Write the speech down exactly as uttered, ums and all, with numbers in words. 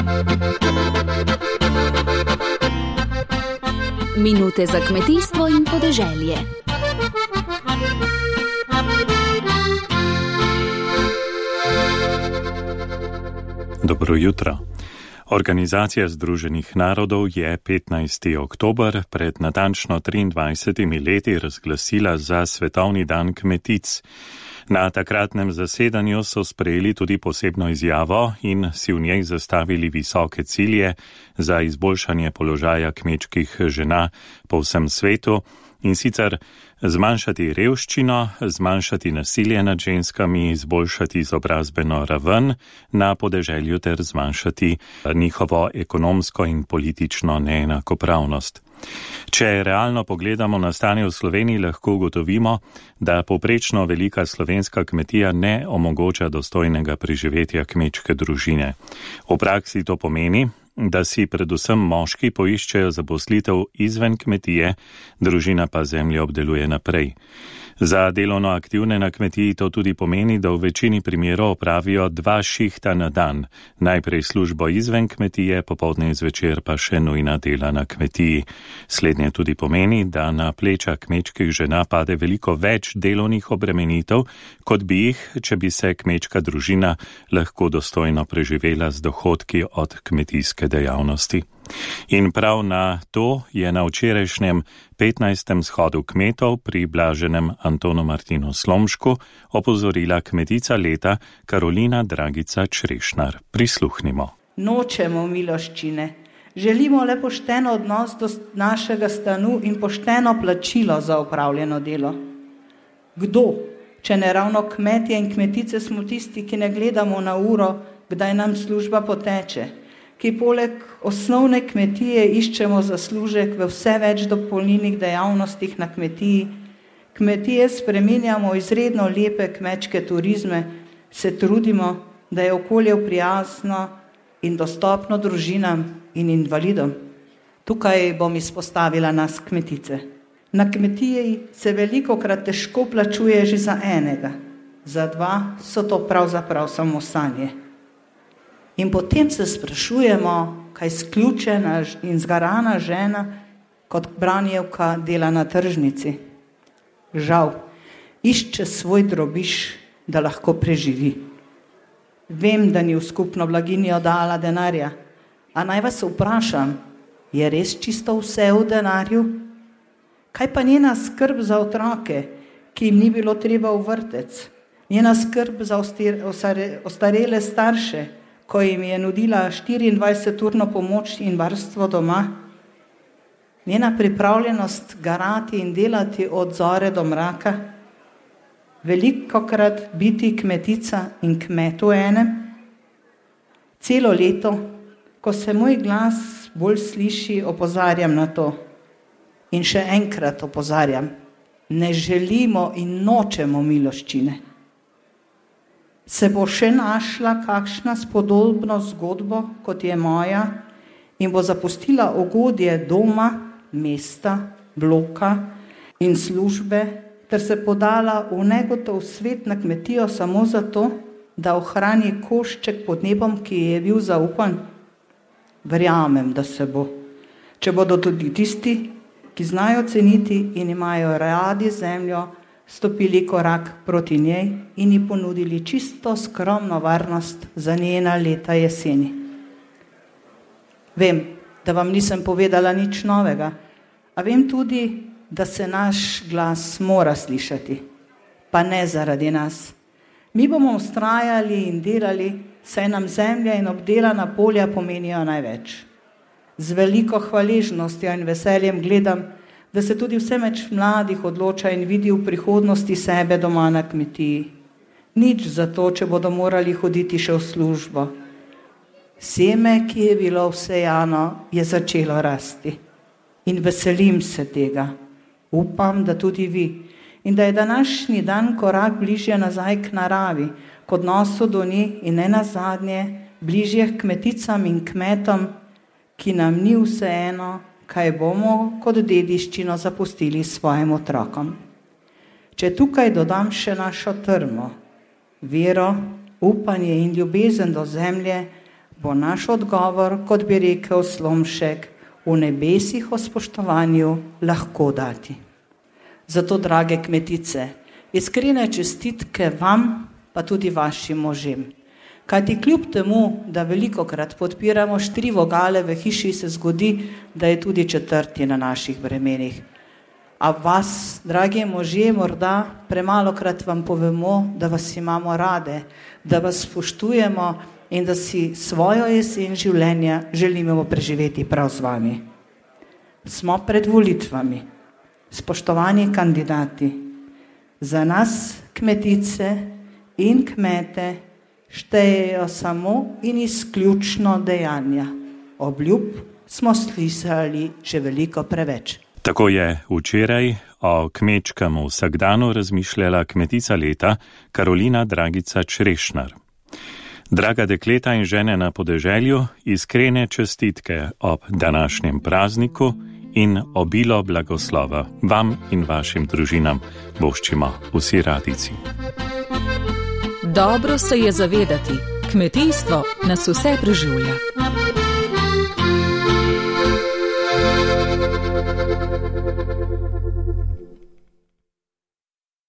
Minute za kmetijstvo in podeželje. Dobro jutro. Organizacija Združenih narodov je petnajstega oktobra pred natančno triindvajsetimi leti razglasila za Svetovni dan kmetic. Na takratnem zasedanju so sprejeli tudi posebno izjavo in si v njej zastavili visoke cilje za izboljšanje položaja kmečkih žena po vsem svetu, in sicer zmanjšati revščino, zmanjšati nasilje nad ženskami, izboljšati izobrazbeno raven na podeželju ter zmanjšati njihovo ekonomsko in politično neenakopravnost. Če realno pogledamo na stanje v Sloveniji, lahko ugotovimo, da povprečno velika slovenska kmetija ne omogoča dostojnega preživetja kmečke družine. V praksi to pomeni, da si predvsem moški poiščejo zaposlitev izven kmetije, družina pa zemljo obdeluje naprej. Za delovno aktivne na kmetiji to tudi pomeni, da v večini primerov opravijo dva šihta na dan. Najprej službo izven kmetije, popoldne in zvečer pa še nujna dela na kmetiji. Slednje tudi pomeni, da na pleča kmečkih žena pade veliko več delovnih obremenitev, kot bi jih, če bi se kmečka družina lahko dostojno preživela z dohodki od kmetijske dejavnosti. In prav na to je na včerajšnjem petnajstem shodu kmetov pri blaženem Antonu Martinu Slomšku opozorila kmetica leta Karolina Dragica Črešnar. Prisluhnimo. Nočemo miloščine. Želimo le pošten odnos do našega stanu in pošteno plačilo za opravljeno delo. Kdo, če ne ravno kmetje in kmetice, smo tisti, ki ne gledamo na uro, kdaj nam služba poteče, ki poleg osnovne kmetije iščemo zaslužek v vse več dopolnilnih dejavnostih na kmetiji, kmetije spreminjamo izredno lepe kmečke turizme, se trudimo, da je okolje prijazno in dostopno družinam in invalidom. Tukaj bom izpostavila nas kmetice. Na kmetiji se velikokrat težko plačuje že za enega, za dva so to pravzaprav samo sanje. In potem se sprašujemo, kaj sključena in zgarana žena kot branjevka dela na tržnici. Žal, išče svoj drobiž, da lahko preživi. Vem, da ni v skupno blaginjo dala denarja, a naj vas vprašam, je res čisto vse v denarju? Kaj pa njena skrb za otroke, ki jim ni bilo treba v vrtec? Njena skrb za ostarele starše, ko jim je nudila štiriindvajseturno pomoč in varstvo doma? Njena pripravljenost garati in delati od zore do mraka? Velikokrat biti kmetica in kmet v enem? Celo leto, ko se moj glas bolj sliši, opozarjam na to. In še enkrat opozarjam, ne želimo in nočemo miloščine. Se bo še našla kakšna spodobno zgodbo, kot je moja, in bo zapustila ugodje doma, mesta, bloka in službe, ter se podala v negotov svet na kmetijo samo zato, da ohrani košček pod nebom, ki je bil zaupan? Verjamem, da se bo. Če bodo tudi tisti, ki znajo ceniti in imajo radi zemljo, stopili korak proti njej in ji ponudili čisto skromno varnost za njena leta jeseni. Vem, da vam nisem povedala nič novega, a vem tudi, da se naš glas mora slišati, pa ne zaradi nas. Mi bomo vztrajali in delali, saj nam zemlja in obdelana polja pomenijo največ. Z veliko hvaležnostjo in veseljem gledam, da se tudi vse več mladih odloča in vidi v prihodnosti sebe doma na kmetiji. Nič za to, če bodo morali hoditi še v službo. Seme, ki je bilo vsejano, je začelo rasti. In veselim se tega. Upam, da tudi vi. In da je današnji dan korak bližje nazaj k naravi, k odnosu do nje in ne nazadnje bližje k kmeticam in kmetom, ki nam ni vseeno, kaj bomo kot dediščino zapustili svojim otrokom. Če tukaj dodam še našo trmo, vero, upanje in ljubezen do zemlje, bo naš odgovor, kot bi rekel Slomšek, v nebesih o spoštovanju lahko dati. Zato, drage kmetice, iskrene čestitke vam, pa tudi vašim možem. Kajti kljub temu, da velikokrat podpiramo štiri vogale, v hiši se zgodi, da je tudi četrti na naših bremenih. A vas, dragi možje, morda premalokrat vam povemo, da vas imamo rade, da vas spoštujemo in da si svojo jesen življenja želimo preživeti prav z vami. Smo pred volitvami. Spoštovani kandidati, za nas, kmetice in kmete, štejejo samo in izključno dejanja. Obljub smo slišali že veliko preveč. Tako je včeraj o kmečkem vsakdanu razmišljala kmetica leta Karolina Dragica Črešnar. Draga dekleta in žene na podeželju, iskrene čestitke ob današnjem prazniku in obilo blagoslova vam in vašim družinam voščimo vsi radijci. Dobro se je zavedati, kmetijstvo nas vse preživlja.